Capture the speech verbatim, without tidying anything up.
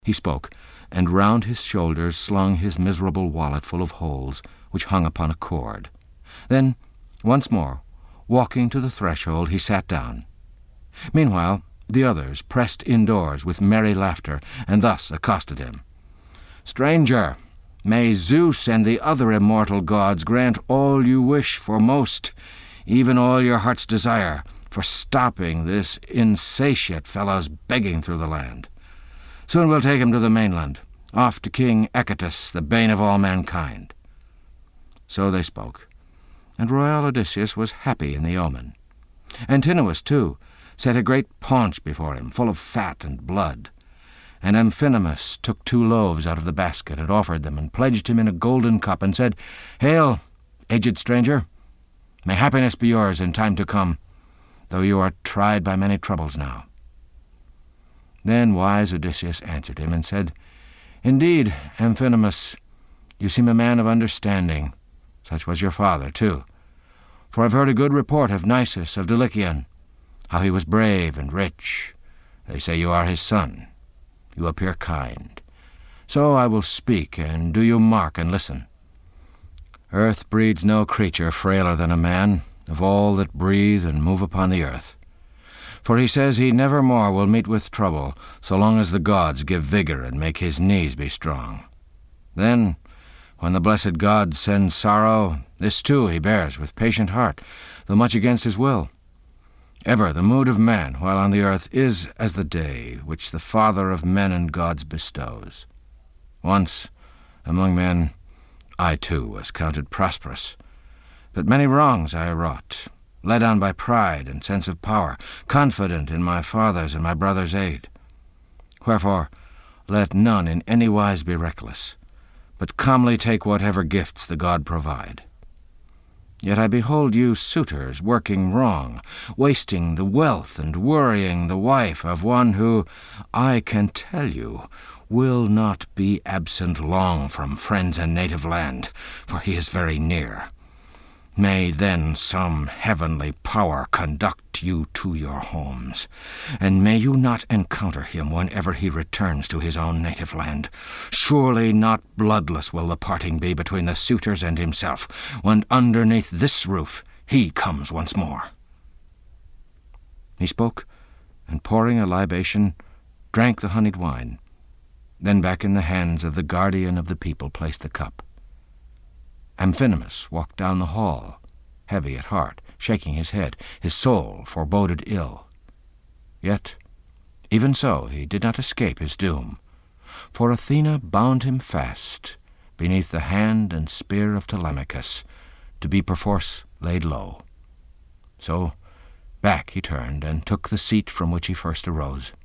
He spoke, and round his shoulders slung his miserable wallet full of holes, which hung upon a cord. Then, once more, walking to the threshold, he sat down. Meanwhile, the others pressed indoors with merry laughter, and thus accosted him. "Stranger, may Zeus and the other immortal gods grant all you wish for most, even all your heart's desire, for stopping this insatiate fellow's begging through the land. Soon we'll take him to the mainland, off to King Echetus, the bane of all mankind." So they spoke, and royal Odysseus was happy in the omen. Antinous, too, set a great paunch before him, full of fat and blood. And Amphinomus took two loaves out of the basket and offered them, and pledged him in a golden cup, and said, "Hail, aged stranger! May happiness be yours in time to come, though you are tried by many troubles now." Then wise Odysseus answered him and said, "Indeed, Amphinomus, you seem a man of understanding. Such was your father, too. For I've heard a good report of Nisus of Dulichion, how he was brave and rich. They say you are his son. You appear kind. So I will speak, and do you mark and listen. Earth breeds no creature frailer than a man, of all that breathe and move upon the earth. For he says he never more will meet with trouble, so long as the gods give vigor and make his knees be strong. Then, when the blessed gods send sorrow, this too he bears with patient heart, though much against his will. Ever the mood of man, while on the earth, is as the day, which the Father of men and gods bestows. Once, among men, I too was counted prosperous, but many wrongs I wrought, led on by pride and sense of power, confident in my father's and my brother's aid. Wherefore, let none in any wise be reckless, but calmly take whatever gifts the god provide. Yet I behold you suitors working wrong, wasting the wealth and worrying the wife of one who, I can tell you, will not be absent long from friends and native land, for he is very near. May then some heavenly power conduct you to your homes, and may you not encounter him whenever he returns to his own native land. Surely not bloodless will the parting be between the suitors and himself, when underneath this roof he comes once more." He spoke, and pouring a libation, drank the honeyed wine, then back in the hands of the guardian of the people placed the cup. Amphinomus walked down the hall, heavy at heart, shaking his head. His soul foreboded ill. Yet, even so, he did not escape his doom, for Athena bound him fast beneath the hand and spear of Telemachus, to be perforce laid low. So back he turned, and took the seat from which he first arose.